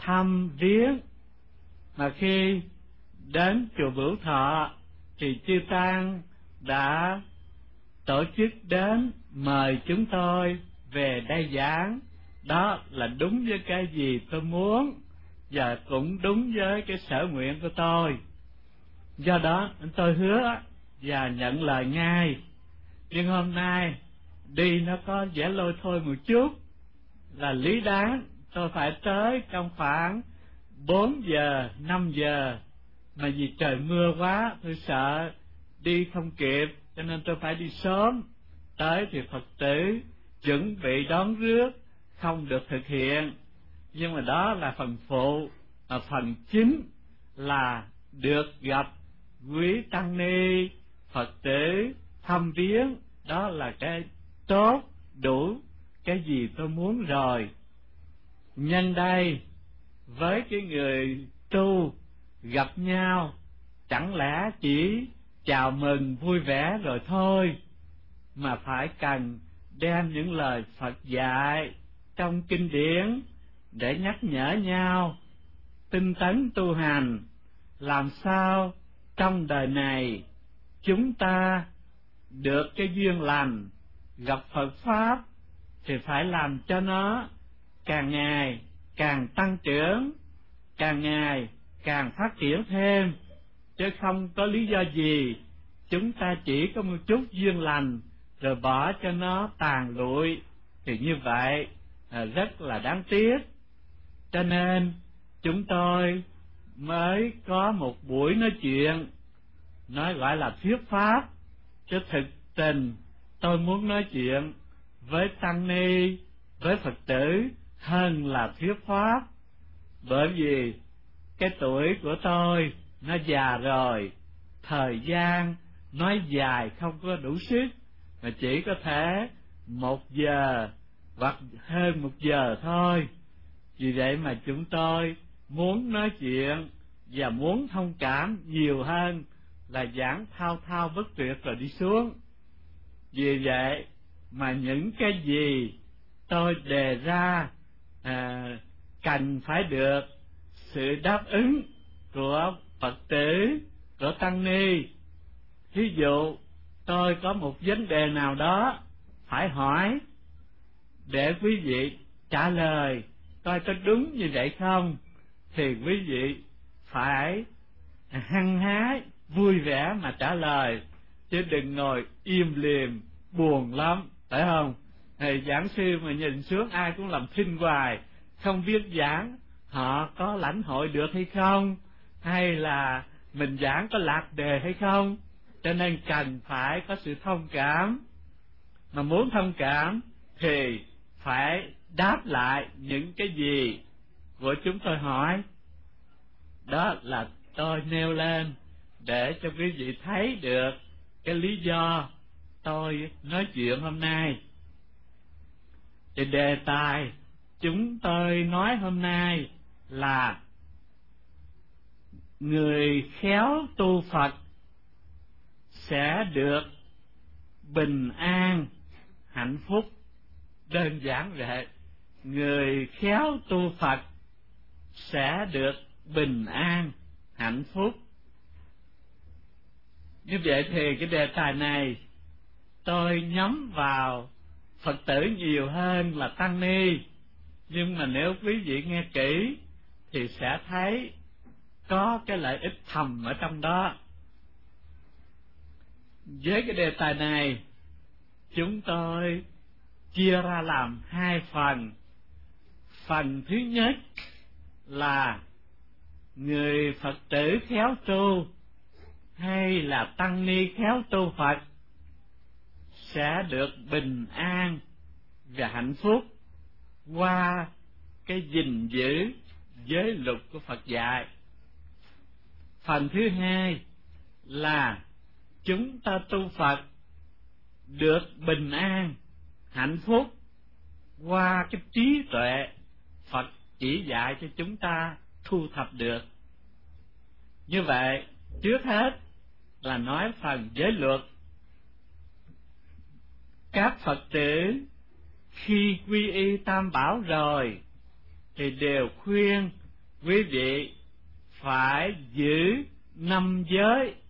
thăm viếng. Mà khi đến chùa Bửu Thọ thì chư tăng đã tổ chức đến mời chúng tôi về đây giảng. Đó là đúng với cái gì tôi muốn, và cũng đúng với cái sở nguyện của tôi. Do đó tôi hứa và nhận lời ngay. Nhưng hôm nay đi nó có vẻ lôi thôi một chút, là lý đáng tôi phải tới trong khoảng 4 giờ 5 giờ, mà vì trời mưa quá tôi sợ đi không kịp, cho nên tôi phải đi sớm. Tới thì Phật tử chuẩn bị đón rước không được thực hiện, nhưng mà đó là phần phụ. Mà phần chính là được gặp quý tăng ni Phật tử thăm viếng, đó là cái tốt đủ cái gì tôi muốn rồi. Nhân đây với cái người tu gặp nhau chẳng lẽ chỉ chào mừng vui vẻ rồi thôi, mà phải cần đem những lời Phật dạy trong kinh điển để nhắc nhở nhau tinh tấn tu hành, làm sao trong đời này chúng ta được cái duyên lành gặp Phật Pháp thì phải làm cho nó càng ngày càng tăng trưởng, càng ngày càng phát triển thêm, chứ không có lý do gì chúng ta chỉ có một chút duyên lành rồi bỏ cho nó tàn lụi, thì như vậy rất là đáng tiếc. Cho nên chúng tôi mới có một buổi nói chuyện, nói gọi là thuyết pháp, chứ thực tình tôi muốn nói chuyện với tăng ni, với Phật tử hơn là thuyết pháp. Bởi vì cái tuổi của tôi nó già rồi, thời gian nói dài không có đủ sức, mà chỉ có thể 1 giờ hoặc hơn 1 giờ thôi. Vì vậy mà chúng tôi muốn nói chuyện và muốn thông cảm nhiều hơn là giảng thao thao bất tuyệt rồi đi xuống. Vì vậy mà những cái gì tôi đề ra cần phải được sự đáp ứng của Phật tử, của tăng ni. Ví dụ tôi có một vấn đề nào đó phải hỏi, để quý vị trả lời coi có đúng như vậy không, thì quý vị phải hăng hái vui vẻ mà trả lời, chứ đừng ngồi im lìm buồn lắm, phải không? Thầy giảng sư mà nhìn xuống ai cũng làm thinh hoài, không biết giảng họ có lãnh hội được hay không, hay là mình giảng có lạc đề hay không. Cho nên cần phải có sự thông cảm. Mà muốn thông cảm thì phải đáp lại những cái gì của chúng tôi hỏi. Đó là tôi nêu lên để cho quý vị thấy được cái lý do tôi nói chuyện hôm nay. Thì đề tài chúng tôi nói hôm nay là người khéo tu Phật sẽ được bình an hạnh phúc. Đơn giản vậy, người khéo tu Phật sẽ được bình an hạnh phúc. Như vậy thì cái đề tài này tôi nhắm vào Phật tử nhiều hơn là tăng ni, nhưng mà nếu quý vị nghe kỹ thì sẽ thấy có cái lợi ích thầm ở trong đó. Với cái đề tài này chúng tôi chia ra làm 2 phần. Phần thứ nhất là người Phật tử khéo tu hay là tăng ni khéo tu Phật sẽ được bình an và hạnh phúc qua cái gìn giữ giới luật của Phật dạy. Phần thứ hai là chúng ta tu Phật được bình an hạnh phúc qua cái trí tuệ Phật chỉ dạy cho chúng ta thu thập được. Như vậy trước hết là nói phần giới luật. Các Phật tử khi quy y Tam Bảo rồi thì đều khuyên quý vị phải giữ 5 giới